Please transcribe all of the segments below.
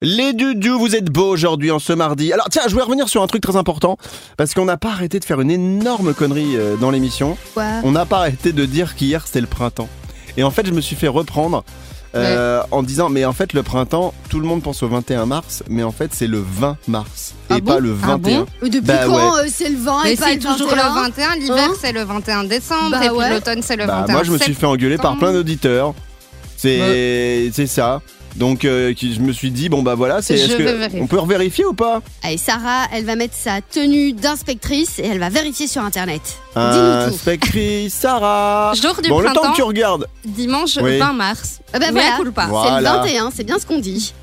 Les Doudous, vous êtes beaux aujourd'hui en ce mardi. Alors tiens, je voulais revenir sur un truc très important, parce qu'on n'a pas arrêté de faire une énorme connerie dans l'émission. Quoi ? On n'a pas arrêté de dire qu'hier c'était le printemps. Et en fait, je me suis fait reprendre en disant, mais en fait le printemps, tout le monde pense au 21 mars, mais en fait c'est le 20 mars et pas le 21. Bon depuis quand c'est le 20 et pas le 21 ? C'est toujours le 21, l'hiver c'est le 21 décembre et puis l'automne c'est le 21 Moi je me suis fait engueuler par plein d'auditeurs. C'est ça. Donc je me suis dit on peut revérifier ou pas ? Allez, Sarah, elle va mettre sa tenue d'inspectrice et elle va vérifier sur internet. Dis-nous tout. Inspectrice Sarah. Jour du le printemps, temps que tu regardes. Dimanche 20 mars. Voilà. Culpa. C'est le 21, c'est bien ce qu'on dit.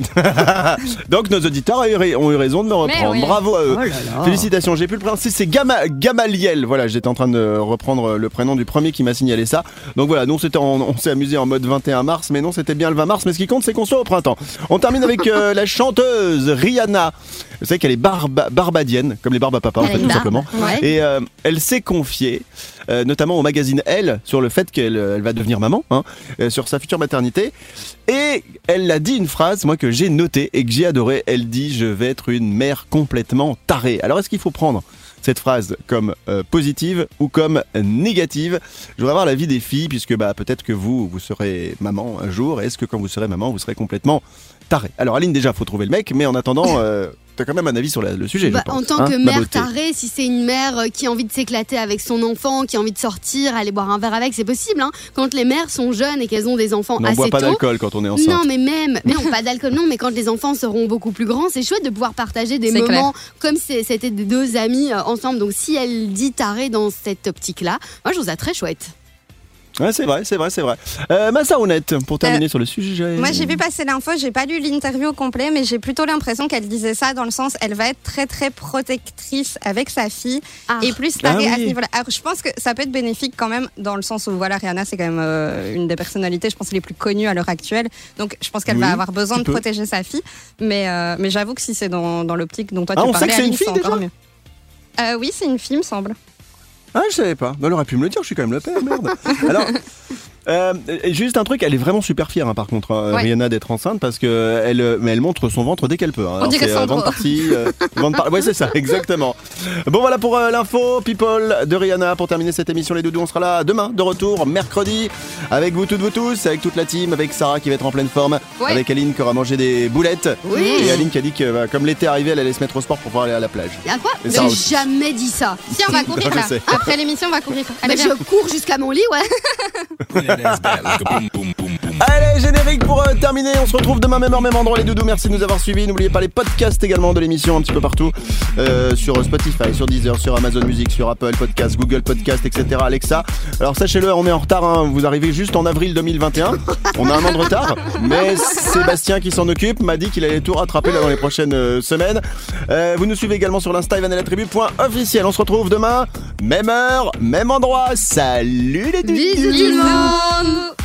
Donc nos auditeurs ont eu raison de me reprendre. Oui. Bravo à eux. Oh là là. Félicitations, j'ai pu le prononcer, c'est Gamaliel. Voilà, j'étais en train de reprendre le prénom du premier qui m'a signalé ça. Donc voilà, nous on s'est amusé en mode 21 mars, mais non, c'était bien le 20 mars, mais ce qui compte c'est qu'on soit au printemps. On termine avec la chanteuse Rihanna. Vous savez qu'elle est barbadienne, comme les barbes à papa en fait, tout simplement. Ouais. Et elle s'est confiée notamment au magazine Elle sur le fait qu'elle va devenir maman, sur sa future maternité. Et elle a dit une phrase, moi, que j'ai notée et que j'ai adorée. Elle dit « Je vais être une mère complètement tarée ». Alors, est-ce qu'il faut prendre cette phrase comme positive ou comme négative ? Je voudrais avoir l'avis des filles, puisque peut-être que vous serez maman un jour. Est-ce que quand vous serez maman, vous serez complètement tarée ? Alors, Aline, déjà, faut trouver le mec, mais en attendant... T'as quand même un avis sur le sujet, je pense. En tant que mère tarée, si c'est une mère qui a envie de s'éclater avec son enfant, qui a envie de sortir, aller boire un verre avec, c'est possible. Quand les mères sont jeunes et qu'elles ont des enfants assez tôt... On boit pas d'alcool quand on est enceinte. Non, mais non, pas d'alcool, non, mais quand les enfants seront beaucoup plus grands, c'est chouette de pouvoir partager des moments comme si c'était des deux amis ensemble. Donc si elle dit tarée dans cette optique-là, moi je trouve ça très chouette. Ouais, c'est vrai. Massa Honnête, pour terminer sur le sujet. Moi j'ai vu passer l'info, j'ai pas lu l'interview au complet, mais j'ai plutôt l'impression qu'elle disait ça dans le sens elle va être très très protectrice avec sa fille et plus tarée à ce niveau-là. Alors je pense que ça peut être bénéfique quand même dans le sens où Rihanna c'est quand même une des personnalités je pense les plus connues à l'heure actuelle, donc je pense qu'elle va avoir besoin de protéger sa fille, mais j'avoue que si c'est dans l'optique dont toi tu parlais, Aline, c'est encore mieux. Oui, c'est une fille me semble. Ah, je savais pas. Elle aurait pu me le dire, je suis quand même le père, merde. Alors, juste un truc, elle est vraiment super fière, par contre, Rihanna, d'être enceinte, parce que elle montre son ventre dès qu'elle peut. On dirait c'est ventre par-ci, ventre par... Ouais, c'est ça, exactement. Bon, voilà pour l'info people de Rihanna. Pour terminer cette émission, les doudous, on sera là demain, de retour, mercredi, avec vous toutes, vous tous, avec toute la team, avec Sarah qui va être en pleine forme, avec Aline qui aura mangé des boulettes, et Aline qui a dit que comme l'été arrivait, elle allait se mettre au sport pour pouvoir aller à la plage. À quoi ? J'ai jamais dit ça. Si, on va courir là. Après l'émission, on va courir. Mais je cours jusqu'à mon lit, ouais. Allez, générique pour terminer. On se retrouve demain, même heure, même endroit, les doudous. Merci de nous avoir suivis. N'oubliez pas les podcasts également de l'émission un petit peu partout, sur Spotify, sur Deezer, sur Amazon Music, sur Apple Podcast, Google Podcast, etc. Alexa. Alors sachez-le, on est en retard. Vous arrivez juste en avril 2021. On a un an de retard, mais Sébastien qui s'en occupe m'a dit qu'il allait tout rattraper là dans les prochaines semaines. Vous nous suivez également sur l'Insta @vanelatribu.officiel. On se retrouve demain, même heure, même endroit. Salut les doudous. Bisous tout le monde.